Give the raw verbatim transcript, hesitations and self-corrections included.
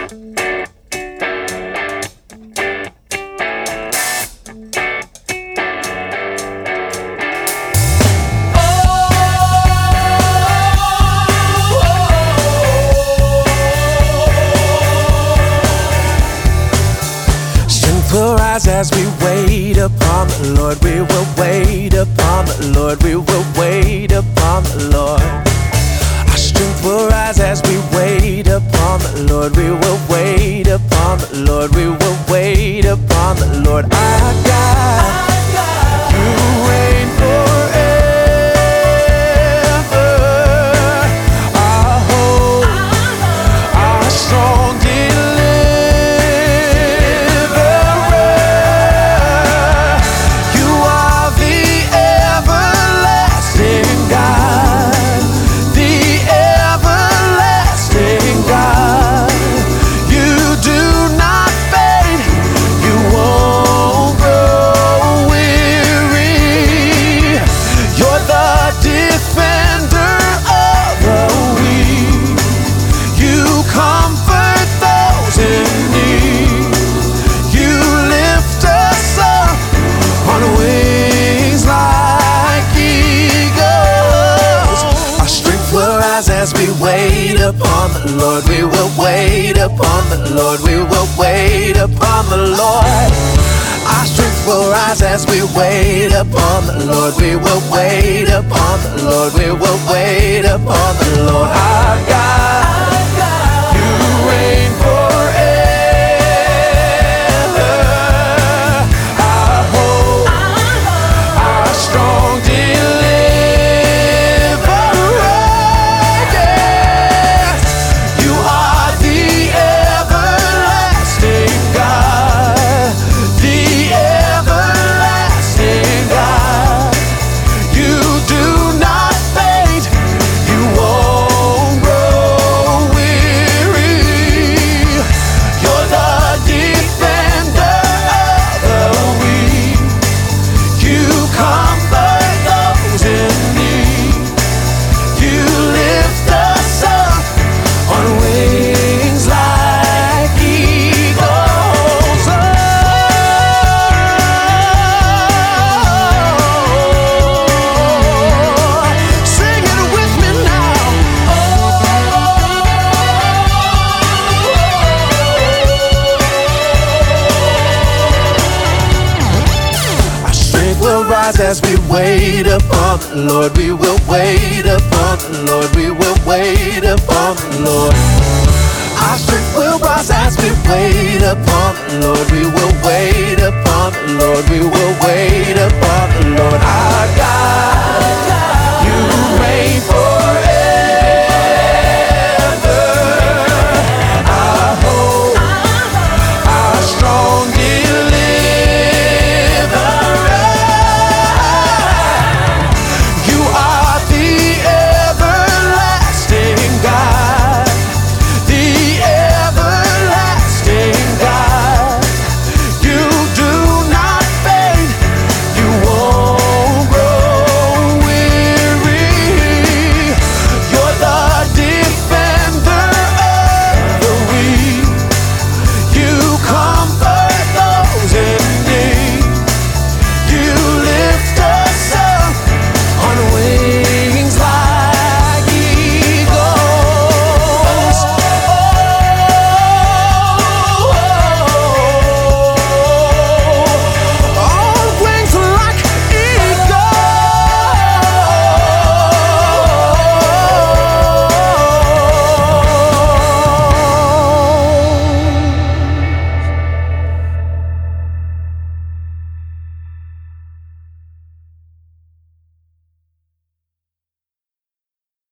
We'll rise as we wait upon the Lord. We will wait upon the Lord. We will wait upon the Lord. Our strength will rise as we wait upon the Lord. We will wait upon the Lord. We will wait upon the Lord. Our God, you reign forever. Our hope, our strong deliverer. As we wait upon the Lord, we will wait upon the Lord, we will wait upon the Lord. Our strength will rise as we wait upon the Lord, we will wait upon the Lord, we will wait upon the Lord. Our God, you reign forever. Our hope, our strong as we wait upon the Lord, we will wait upon the Lord, we will wait upon the Lord. Our strength will rise as we wait upon